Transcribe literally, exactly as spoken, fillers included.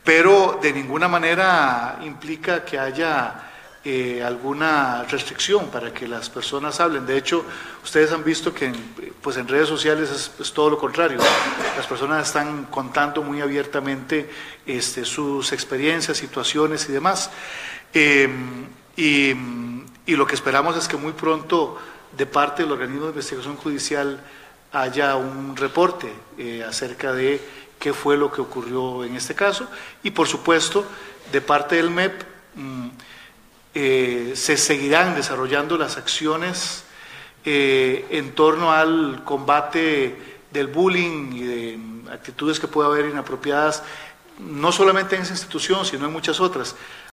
pero de ninguna manera implica que haya eh, alguna restricción para que las personas hablen. De hecho, ustedes han visto que en, pues en redes sociales es, es todo lo contrario. Las personas están contando muy abiertamente este, sus experiencias, situaciones y demás. Eh, y, y lo que esperamos es que muy pronto, de parte del organismo de investigación judicial, haya un reporte eh, acerca de qué fue lo que ocurrió en este caso, y por supuesto, de parte del M E P, mmm, eh, se seguirán desarrollando las acciones eh, en torno al combate del bullying y de actitudes que pueda haber inapropiadas, no solamente en esa institución, sino en muchas otras.